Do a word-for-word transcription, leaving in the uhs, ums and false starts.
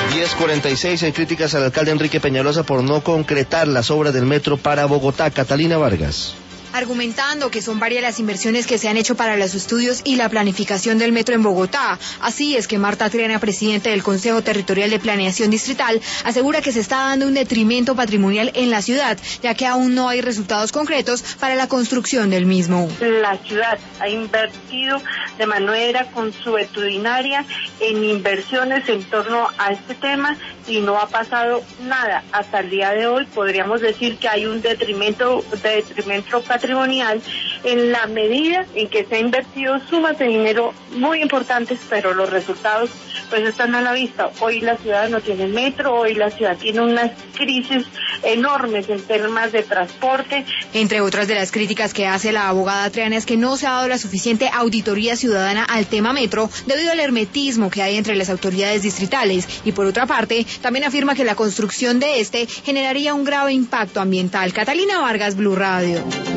diez cuarenta y seis, hay críticas al alcalde Enrique Peñalosa por no concretar las obras del metro para Bogotá. Catalina Vargas. Argumentando que son varias las inversiones que se han hecho para los estudios y la planificación del metro en Bogotá. Así es que Marta Triana, presidenta del Consejo Territorial de Planeación Distrital, asegura que se está dando un detrimento patrimonial en la ciudad, ya que aún no hay resultados concretos para la construcción del mismo. La ciudad ha invertido de manera consuetudinaria en inversiones en torno a este tema y no ha pasado nada. Hasta el día de hoy podríamos decir que hay un detrimento, detrimento patrimonial en la medida en que se ha invertido sumas de dinero muy importantes, pero los resultados pues están a la vista. Hoy la ciudad no tiene metro, hoy la ciudad tiene unas crisis enormes en temas de transporte. Entre otras de las críticas que hace la abogada Triana es que no se ha dado la suficiente auditoría ciudadana al tema metro debido al hermetismo que hay entre las autoridades distritales, y por otra parte también afirma que la construcción de este generaría un grave impacto ambiental. Catalina Vargas, Blue Radio.